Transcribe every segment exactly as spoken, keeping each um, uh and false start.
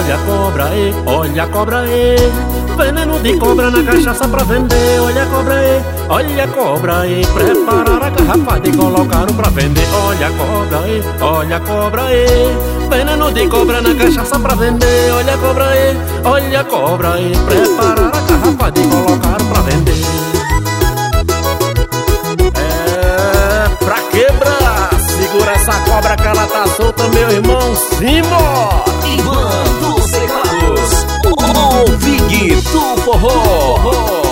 olha a cobra aí, olha a cobra aí. Veneno de cobra na cachaça pra vender. Olha a cobra aí, olha a cobra aí. Prepararam a garrafada e colocaram pra vender. Olha a cobra aí, olha a cobra aí. Veneno de cobra na cachaça pra vender. Olha a cobra aí, olha a cobra aí. Prepararam a garrafada e colocaram pra vender. É pra quebrar. Segura essa cobra que ela tá solta, meu irmão. Simbora! Ivan dos Teclados, o Vig do Forró.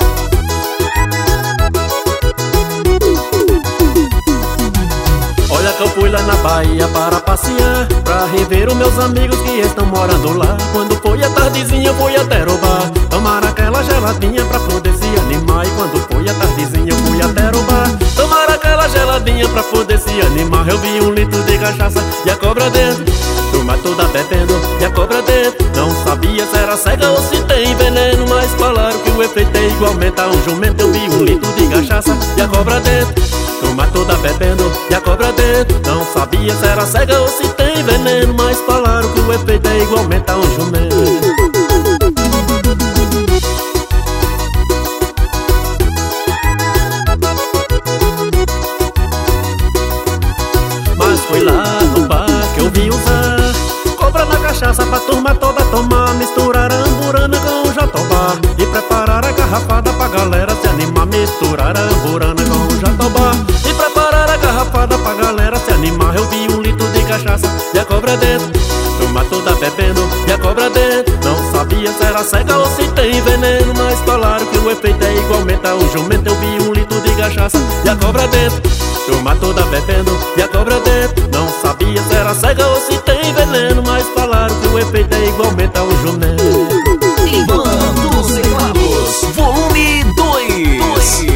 Olha que eu fui lá na Bahia para passear, pra rever os meus amigos que estão morando lá. Quando foi a tardezinha eu fui até o bar, tomar aquela geladinha pra poder se animar. E quando foi a tardezinha eu fui até o bar, tomar aquela geladinha pra poder se animar. Eu vi um litro de cachaça e a cobra dentro, turma toda bebendo e a cobra dentro. Não sabia se era cega ou se tem veneno, mas falaram que o efeito é igualmente a um jumento. Eu vi um litro de cachaça e a cobra dentro, turma toda bebendo e a cobra dentro. Não sabia se era cega ou se tem veneno, mas falaram que o efeito é igualmente a um jumento. Mas foi lá no bar que eu vi usar cobra na cachaça pra turma toda tomar. Misturar amburana com jatobá e preparar a garrafada pra galera se animar. Misturar amburana com jatobá e preparar a garrafada pra galera se animar. Eu vi um litro de cachaça e a cobra dentro, turma toda bebendo e a cobra dentro. Não sabia se era cega ou se tem veneno, mas falaram que o efeito é igualmente a um jumento. Eu vi um litro de cachaça e a cobra dentro, turma toda bebendo e a cobra dentro. Não sabia se era cega ou se tem veneno, mas falaram que o efeito é igualmente a um jumento. Ivan dos Teclados, volume dois.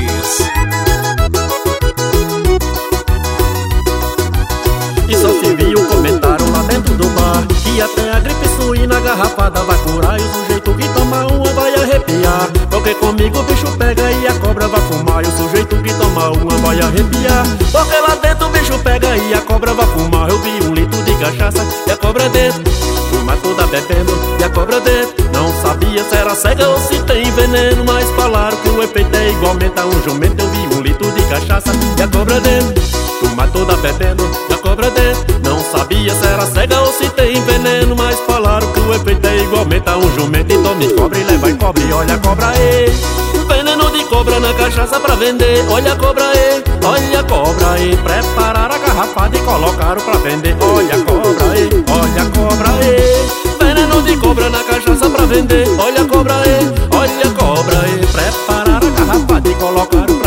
E só se viu comentário lá dentro do bar que até a gripe suína garrafada vai curar. E o sujeito que toma uma vai arrepiar, porque comigo o bicho pega e a cobra vai fumar. E o sujeito que toma uma vai arrepiar, porque lá dentro o bicho pega e a cobra vai fumar. Eu vi um litro de cachaça e a cobra dentro, turma toda bebendo e a cobra dentro. Não sabia se era cega ou se tem veneno, mas falaram que o efeito é igualmente a um jumento. Eu vi um litro de cachaça e a cobra dentro, turma toda bebendo e a cobra dentro. Não sabia se era cega ou se tem veneno, mas falaram que o efeito é igualmente a um jumento. Então me cobre, leva e cobre, olha a cobra aí. Veneno de cobra na cachaça pra vender. Olha a cobra aí, olha a cobra aí. Prepararam a garrafada e colocaram pra vender. Olha a cobra aí, olha a cobra aí. Veneno de cobra na cachaça pra vender. Olha a cobra aí, olha a cobra aí. Prepararam a garrafada e colocaram